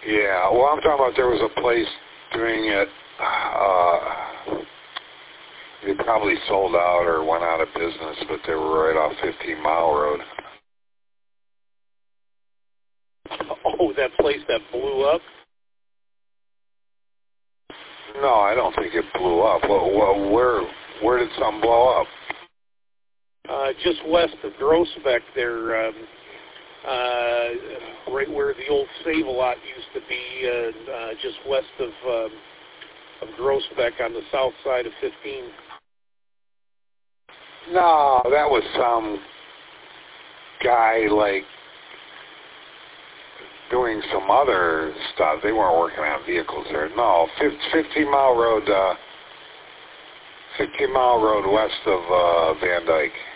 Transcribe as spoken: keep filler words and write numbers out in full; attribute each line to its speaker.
Speaker 1: Yeah, well, I'm talking about there was a place doing it. Uh, they probably sold out or went out of business, but they were right off fifteen mile road.
Speaker 2: Oh, that place that blew up?
Speaker 1: No, I don't think it blew up. Well, well where where did something blow up?
Speaker 2: Uh, just west of Groesbeck there, um, uh, right where the old Save-A-Lot used to be, uh, uh, just west of um, of Groesbeck on the south side of fifteen.
Speaker 1: No, that was some guy, like, doing some other stuff. They weren't working on vehicles there. No, fifteen mile road, uh, fifteen mile road west of uh, Van Dyke.